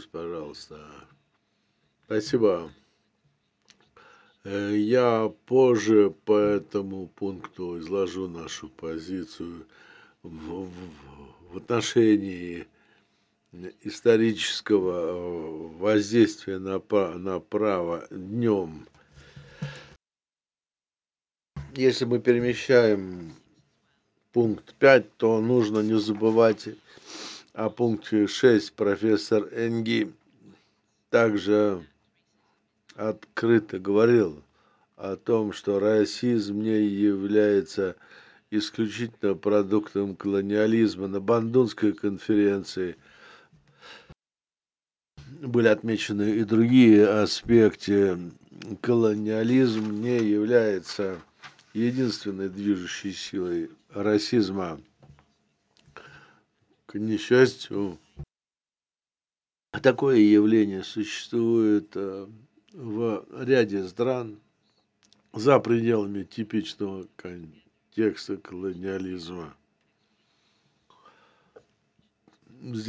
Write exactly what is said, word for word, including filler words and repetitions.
вопрос, пожалуйста. Спасибо. Э, я позже по этому пункту изложу нашу позицию в в в отношении н исторического, э, воздействия на па на право днем. Если мы перемещаем пункт пять, то нужно не забывать о пункте шесть. Профессор Энги также открыто говорил о том, что расизм не является исключительно продуктом колониализма. На Бандунской конференции были отмечены и другие аспекты. Колониализм не является единственной движущей силой расизма. К несчастью, такое явление существует э, в ряде стран за пределами типичного контекста колониализма.